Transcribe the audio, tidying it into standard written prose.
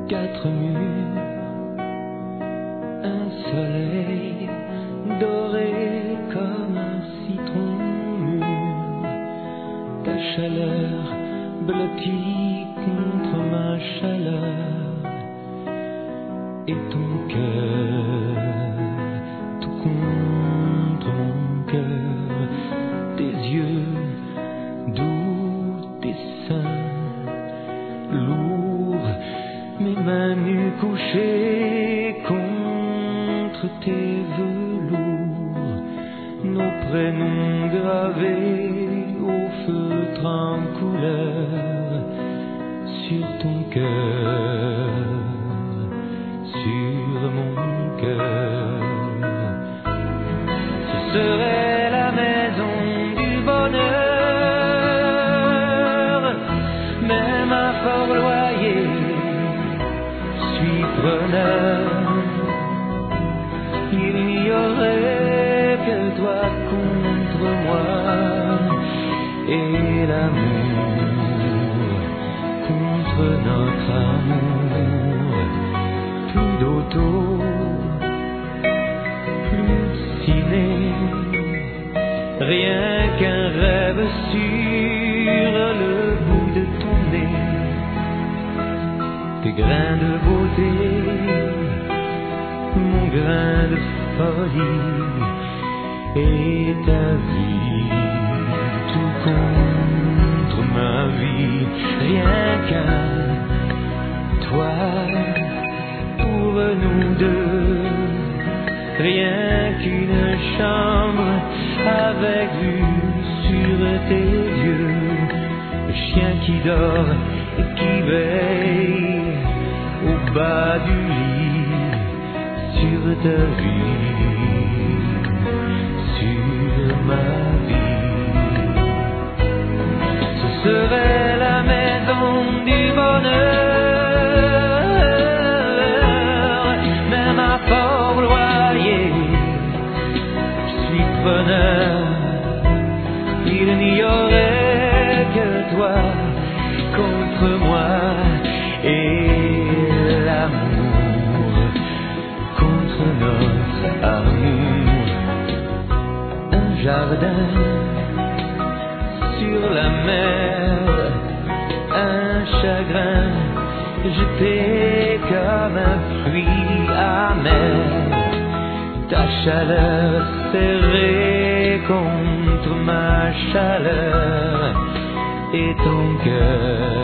quatre murs, un soleil doré comme un citron mûr, ta chaleur blottie contre ma chaleur, et ton cœur tout contre mon cœur, tes yeux doux, tes seins lourds, mes mains nues couchées contre tes velours, nos prénoms gravés au feutre en couleur sur ton cœur, sur mon cœur. Ce serait la maison du bonheur, même à fort loyer, je suis preneur. Il n'y aurait que toi contre moi, et l'amour contre notre amour. Plus d'auto, plus de ciné, rien qu'un rêve sur le bout de ton nez, tes grains de beauté, mon grain de folie, et ta vie tout contre ma vie, rien qu'un toi pour nous deux, rien qu'une chambre avec vue sur tes yeux, le chien qui dort et qui veille au bas du lit sur ta vie, sur ma vie. Ce serait la maison du bonheur, même à fort loyer, je suis preneur. Il n'y aurait que toi contre moi, et l'amour contre notre amour. Un jardin sur la mer, un chagrin jeté comme un fruit amer, ta chaleur serrée contre ma chaleur, et ton cœur